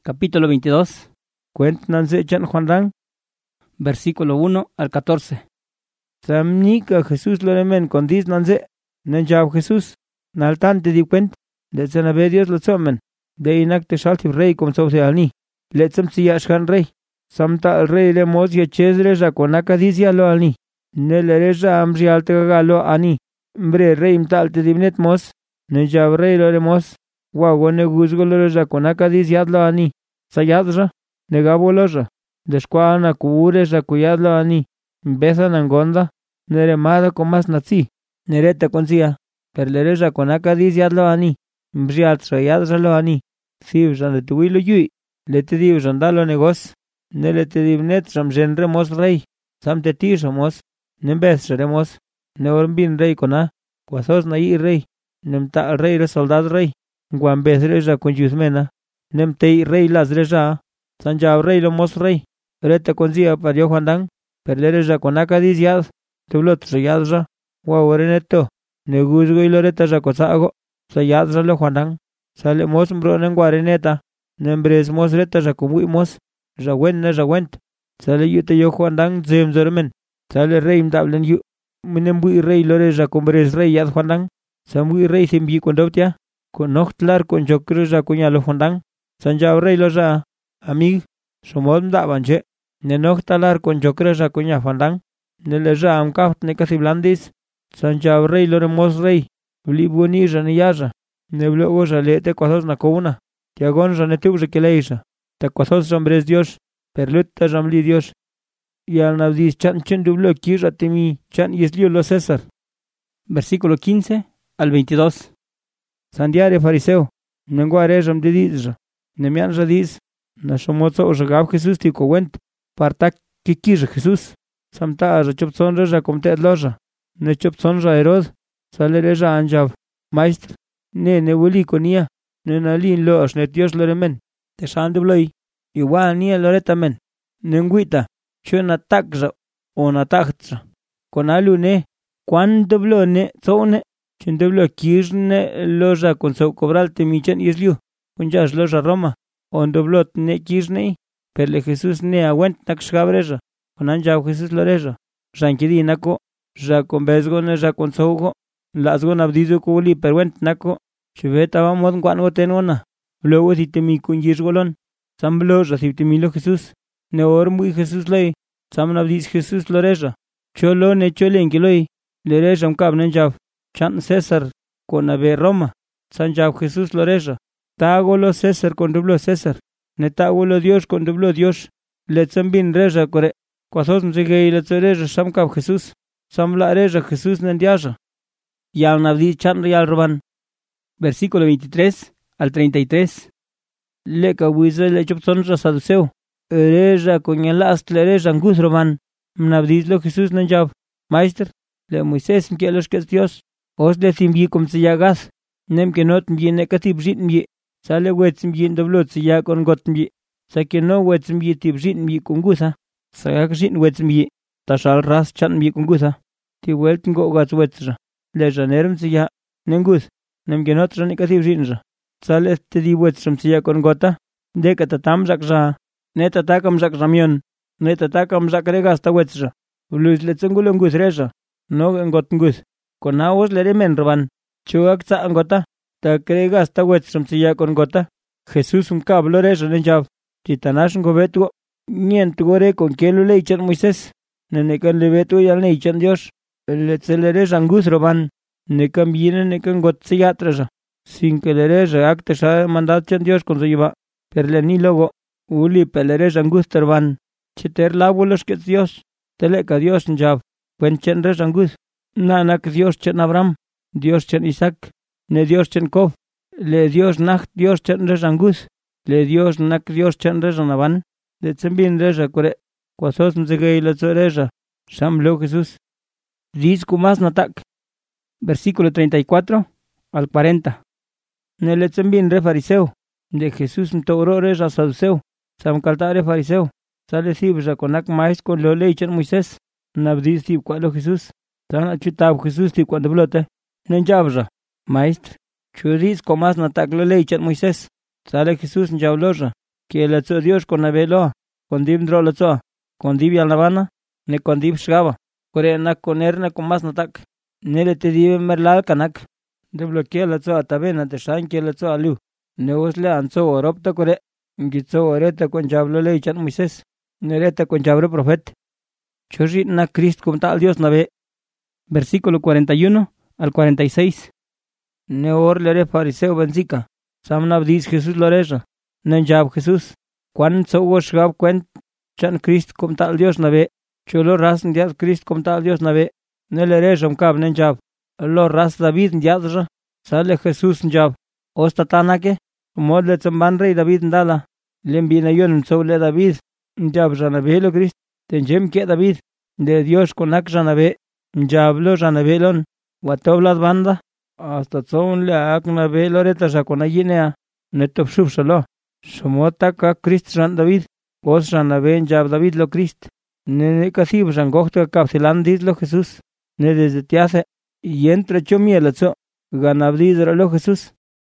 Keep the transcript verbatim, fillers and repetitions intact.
Capítulo veintidós. Cuéntanse chan Juan Dan. Versículo uno al catorce. Samnika Jesús lo remen con dis nanze. Nanjab Jesús. Naltante di cuent. De zanabe Dios lo tsomen. De inak te shalti rey como so se alni. Letsam si yashkan rey. Samta al rey le mos ye chezre ja konaka dizia lo alni. Ne le reja amri alta lo ani. Mbre rey mtalte dimnet mos. Nanjab rey lo remos. Wagone guzgo lo reja konaka dizia lo ani. Sayadra. Negabo loja. Descuana cubure ja cuyadlo ani. Empiezan angonda. Neremada con más nazi. Nereta consia. Per le reja konaka dizia lo ani. Mbriat sayadra lo ani. Sib jan de tuilo yui. Le te div jandalo negos. Ne le te divnet ram genremos rey. Sam te tishamos. Nembes remos. Ne ormbin rey kona. Quasos na yi rey. Nemta al rey re soldad rey. Guambes reja con yusmena. Nemtei rey las reja. Sanjab rey lo mos rey. Reta consia pario Juan Dan. Per le reja konaka diziad. Tublot sayadra. Wawareneto. Neguzgo y loreta jacosago. Sayadra lo Juan Dan. Sale mos mbronen guareneta. Nembres mos reta jacumuimos. Jawent na jawent. Sale yute yo Juan Dan zem zermen. Sale rey mtablen yu. Minembui rey lore jacumbres rey yad Juan Dan. Samui rey simbi con dautia. Con nochtlar con chocre jacuña lo Juan Dan. Sanjab rey lo ja. Amig. Somos mdabanche. Ne nochtalar con chocre jacuña Juan Dan. Ne le ja amkaft ne casiblandis. Sanjab rey lore mos rey. Blibuni janiyaja. Ne blogo jalete cosas na couna. Tiagon janetu jekeleisha. Ta cosas jambres Dios. Perluta jamli Dios. Y al nabdis chan chen dublo kira temi chan yeslio lo César. Versículo quince al veintidós. Sandiare fariseo. Nenguare jam de dizja. Nemian jadis. Na shomozo ojagab Jesús ti cowent. Partak kikir Jesús. Samta aja chopson reja comte loja. Ne chopson ja Herod. Sale reja anjab. Maestr. Ne ne wuli konia. Ne nalin lo ashnet Dios loremen. Te shandubloi. Igual ni loreta men. Nenguita. Chuna takja. Ona takja. Con alune. Cuando blone. Zone. Chindublo kirne loja con so cobralte michen isliu. Punjas loja Roma. Ondoblot ne kirnei. Perle Jesús ne aguent nakshgabreja. Con anjab Jesús loreja. Rankidi nako. Ja con bezgone ja con sogo. Lasgon abdizo kubuli perwent nako. Chubeta vamos guano tenona. Luego si te mi cunyis golon. Samblo recibtimilo Jesús. Ne ormui Jesús ley. Sam abdiz Jesús loreja. Cholo ne chole enkiloi. Lereja un cab nenjab. Chan César con ave Roma. Sanjab Jesús loreja. Tagolo César con dublo César. Ne tagolo Dios con dublo Dios. Letzambin reja core. Quasos mzigei letzereja shamkab Jesús. Samla reja Jesús nendiaja. Yal nabdi chan real roban. Versículo veintitrés al treinta y tres. Le cabuize le chopson saduceo. Reja con el astle reja angus roban. Mnabdizlo Jesús nenjab. Maestr. Le Moisés mkielos que es Dios. Os le simbi como se llagas. Nem que not mbi nekatib jit mbi. Sale wets mbi doblot se ya con got mbi. Sa que no wets mbi tib jit mbi kungusa. Sa yak jit wets mbi. Tashal ras chan mbi kungusa. Ti welt ngo gats wetsra. Le janerm se ya. Nengus. Nem que not ran nekatib jitnja. Sale te di wetsram se ya con gota. Deka tatam jakja. Neta takam jak ramion. Neta takam jak regas ta wetsra. Ulus le tsungulungus reja. No engotungus. Con aos le remen roban. Chuak sa angota. Ta cregas ta wetsram si ya con gota. Jesús un cablo reja nenjab. Titanash ngobetu. Nien tugore con kielo le ichan Moisés. Nenekan le betu yal ne ichan Dios. Le tselere jangus roban. Nekan viene nekan got si yatraja. Sin que le reja acte sa mandat chan Dios con su lleva. Per le ni logo. Uli pelere jangus terban. Chiter labulos que Dios. Teleka Dios njab. Wen chen res angus. Nanak Dios chen Abraham. Dios chen Isaac. Ne Dios chen Kof. Le Dios nak Dios chen res angus. Le Dios nak Dios chen res anaban. Le tzembin reja kore. Quasos mzegei le reja. Sham lo Jesús. Diz kumas natak. Versículo treinta y cuatro al cuarenta. Ne le tzembin re fariseo. De Jesús mtogro reja saduceo. Sam kaltare fariseo. Sale sibja konak mais con lo ley chen Moisés. Nabdis tip cualo Jesús. Tan achutab Jesús tip cuando blote. Nenjabja. Maestr. Churis comas natak lo ley chan Moisés. Sale Jesús njabloja. que la tso Dios con navelo, con dim dro la tso, con dib yal navana, ne con dib shgaba, kore na con erne con mas natak, ne le te dib merlal kanak, de bloquea la tso atabena te shan que la tso alu, ne usle anso oropta kore, gitso oreta con jablo le chan Moisés, ne reta con jabro profet. Choshi na Christ como tal Dios nave. Versículo cuarenta y uno al cuarenta y seis. Ne or lere fariseo benzica. Samna diz Jesús loreja. Ne jab Jesús. Cuan so was gab cuent chan Christ como tal Dios nave. Chulo ras ndias Christ como tal Dios nave. Ne lereja um cab ne jab. Lo ras David ndiadra. Sale Jesús jab. Osta tanake. Modle zamban rey David ndala. Lembina yon so le David. Jab janabe lo Christ. Tenjem que David, de Dios con ak janabe, jablo janabelon, watoblas banda, hasta son le ak nabelo reta jaconayinea, netop subsolo, somota ka Christ jan David, os janabe jab David lo Christ, ne casib jangochte capsilandis lo Jesús, ne desde te hace, y entre chomielazo, ganabdis lo Jesús,